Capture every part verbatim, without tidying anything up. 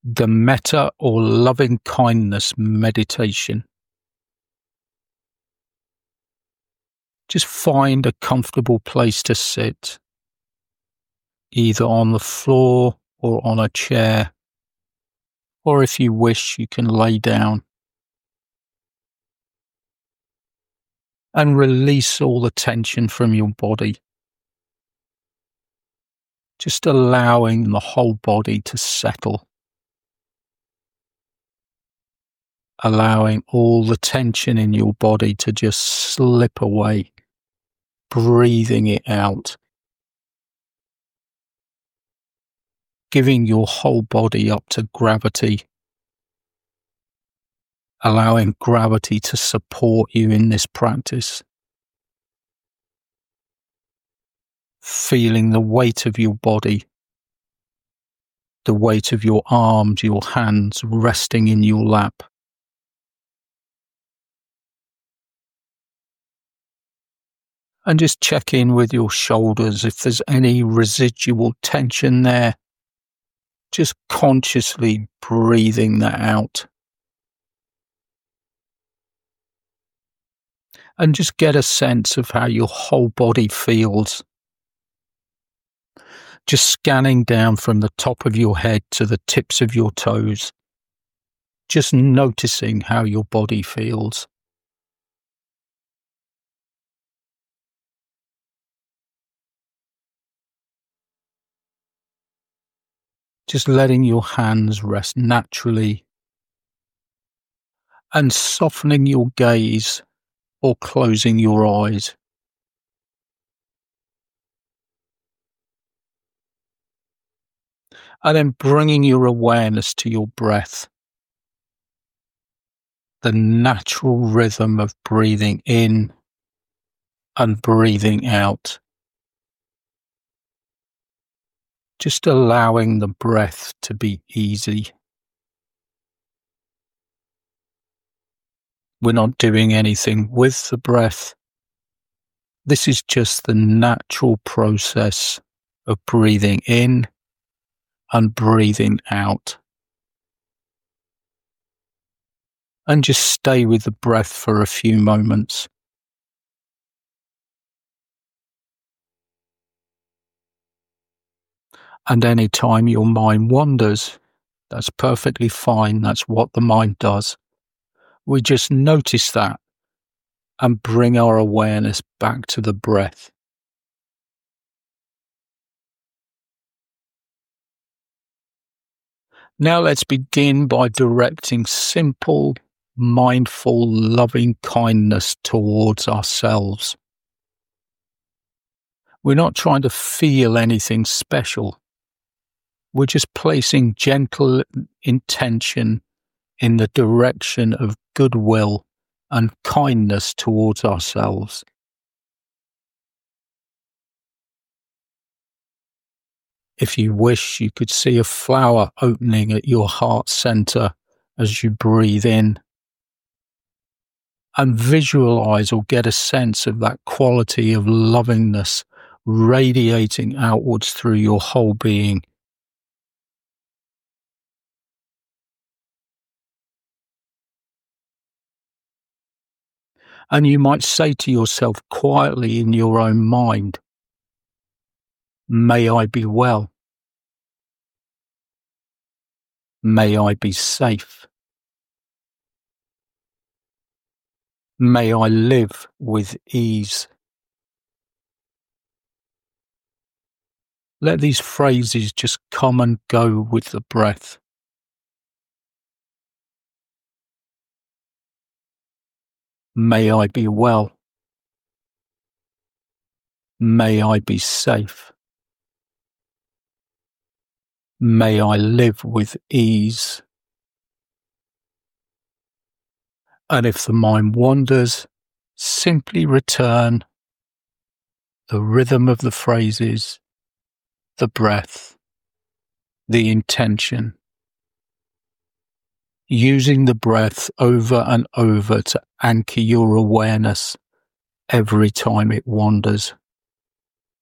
the metta or loving kindness meditation. Just find a comfortable place to sit, either on the floor or on a chair, or if you wish, you can lay down. And release all the tension from your body. Just allowing the whole body to settle. Allowing all the tension in your body to just slip away. Breathing it out. Giving your whole body up to gravity. Allowing gravity to support you in this practice. Feeling the weight of your body, the weight of your arms, your hands resting in your lap. And just check in with your shoulders if there's any residual tension there. Just consciously breathing that out. And just get a sense of how your whole body feels. Just scanning down from the top of your head to the tips of your toes. Just noticing how your body feels. Just letting your hands rest naturally. And softening your gaze or closing your eyes. And then bringing your awareness to your breath. The natural rhythm of breathing in and breathing out. Just allowing the breath to be easy. We're not doing anything with the breath. This is just the natural process of breathing in and breathing out. And just stay with the breath for a few moments. And any time your mind wanders, that's perfectly fine. That's what the mind does. We just notice that and bring our awareness back to the breath. Now let's begin by directing simple, mindful, loving kindness towards ourselves. We're not trying to feel anything special. We're just placing gentle intention in the direction of goodwill and kindness towards ourselves. If you wish, you could see a flower opening at your heart center as you breathe in. And visualize or get a sense of that quality of lovingness radiating outwards through your whole being. And you might say to yourself quietly in your own mind, may I be well. May I be safe. May I live with ease. Let these phrases just come and go with the breath. May I be well. May I be safe. May I live with ease. And if the mind wanders, simply return the rhythm of the phrases, the breath, the intention, using the breath over and over to anchor your awareness every time it wanders.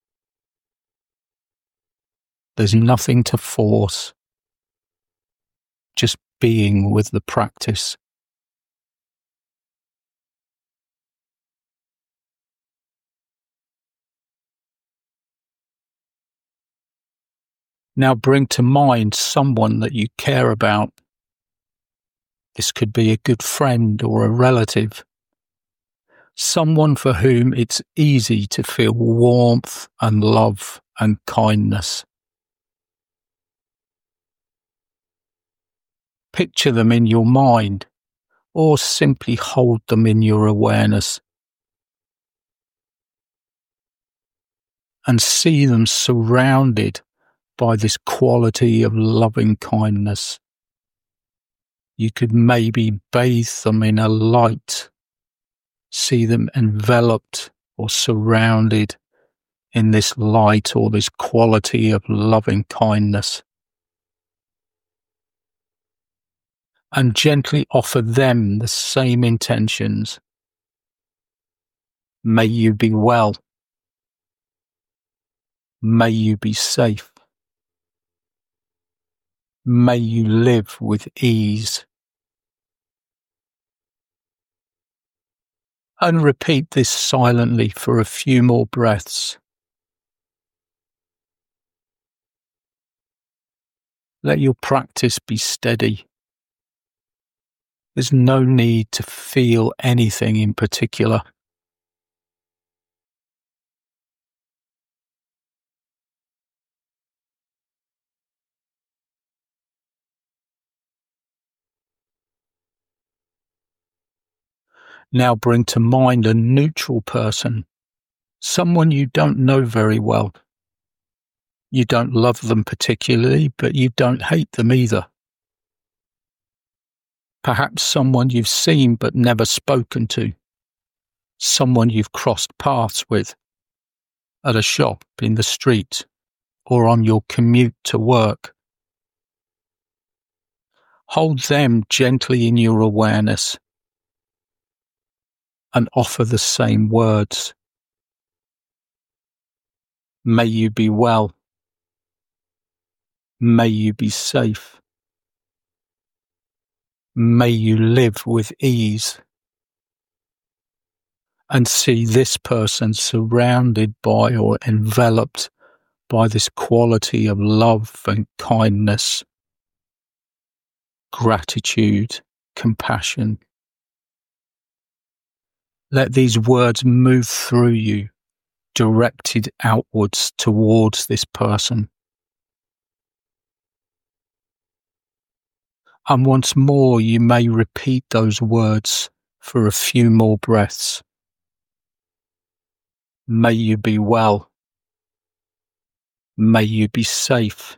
There's nothing to force. just being with the practice. Now bring to mind someone that you care about. This could be a good friend or a relative. Someone for whom it's easy to feel warmth and love and kindness. Picture them in your mind or simply hold them in your awareness. And see them surrounded by this quality of loving kindness. You could maybe bathe them in a light, see them enveloped or surrounded in this light or this quality of loving kindness. And gently offer them the same intentions. May you be well. May you be safe. May you live with ease. And repeat this silently for a few more breaths. Let your practice be steady. There's no need to feel anything in particular. Now bring to mind a neutral person, someone you don't know very well. You don't love them particularly, but you don't hate them either. Perhaps someone you've seen but never spoken to. Someone you've crossed paths with at a shop, in the street, or on your commute to work. Hold them gently in your awareness and offer the same words. May you be well. May you be safe. May you live with ease. And see this person surrounded by or enveloped by this quality of love and kindness, gratitude, compassion. Let these words move through you, directed outwards towards this person. And once more, you may repeat those words for a few more breaths. May you be well. May you be safe.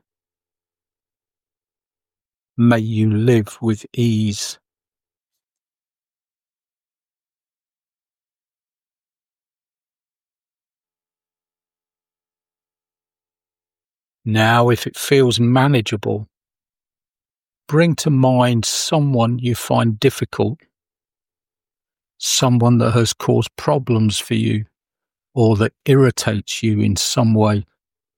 May you live with ease. Now, if it feels manageable, bring to mind someone you find difficult, someone that has caused problems for you or that irritates you in some way.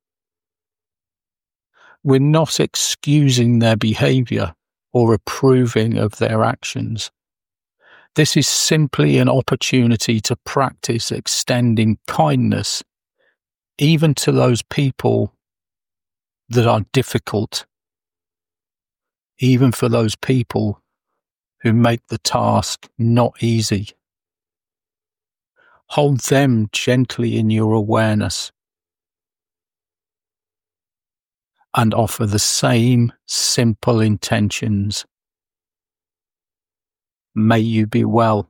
We're not excusing their behavior or approving of their actions. This is simply an opportunity to practice extending kindness, even to those people that are difficult, even for those people who make the task not easy. Hold them gently in your awareness and offer the same simple intentions. May you be well.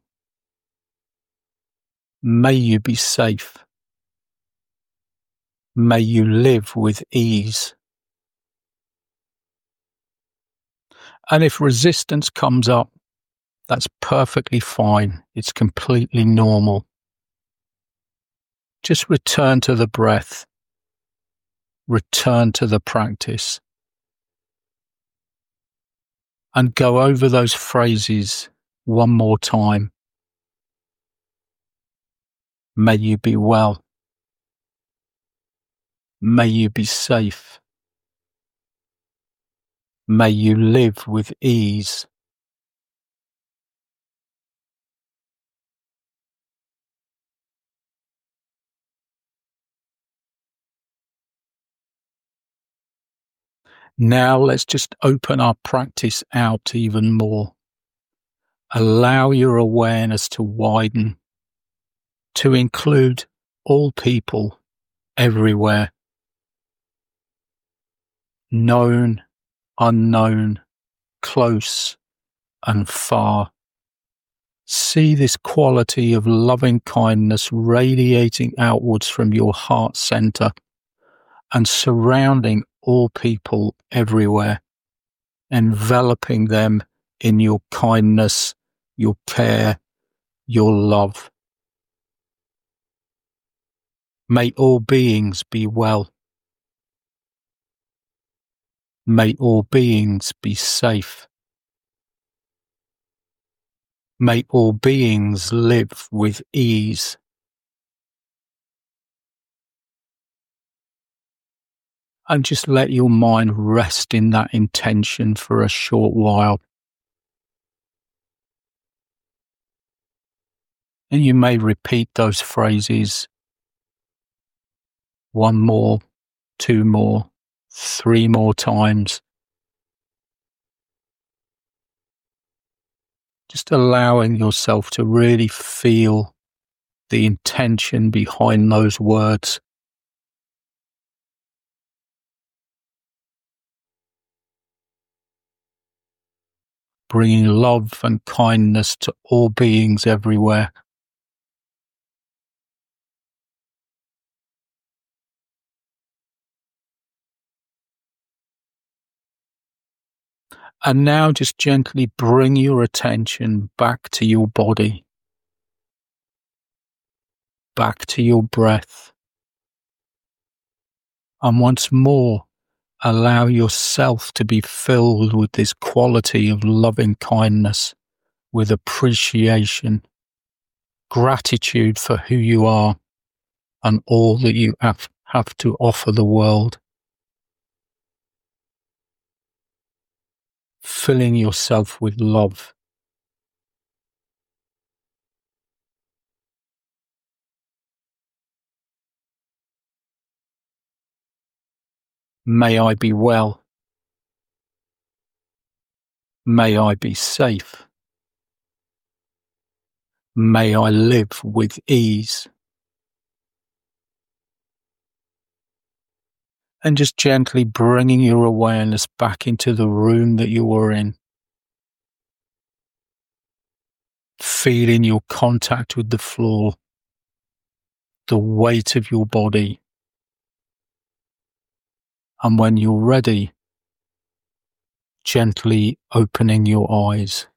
May you be safe. May you live with ease. And if resistance comes up, that's perfectly fine. It's completely normal. Just return to the breath. Return to the practice. And go over those phrases one more time. May you be well. May you be safe. May you live with ease. Now let's just open our practice out even more. Allow your awareness to widen, to include all people everywhere, known, unknown, close and far. See this quality of loving kindness radiating outwards from your heart center and surrounding all people everywhere, enveloping them in your kindness, your care, your love. May all beings be well. May all beings be safe. May all beings live with ease. And just let your mind rest in that intention for a short while. And you may repeat those phrases one more, two more, three more times. Just allowing yourself to really feel the intention behind those words. Bringing love and kindness to all beings everywhere. And now just gently bring your attention back to your body, back to your breath. And once more, allow yourself to be filled with this quality of loving kindness, with appreciation, gratitude for who you are and all that you have, have to offer the world. Filling yourself with love. May I be well. May I be safe. May I live with ease. And just gently bringing your awareness back into the room that you were in. Feeling your contact with the floor, the weight of your body. And when you're ready, gently opening your eyes.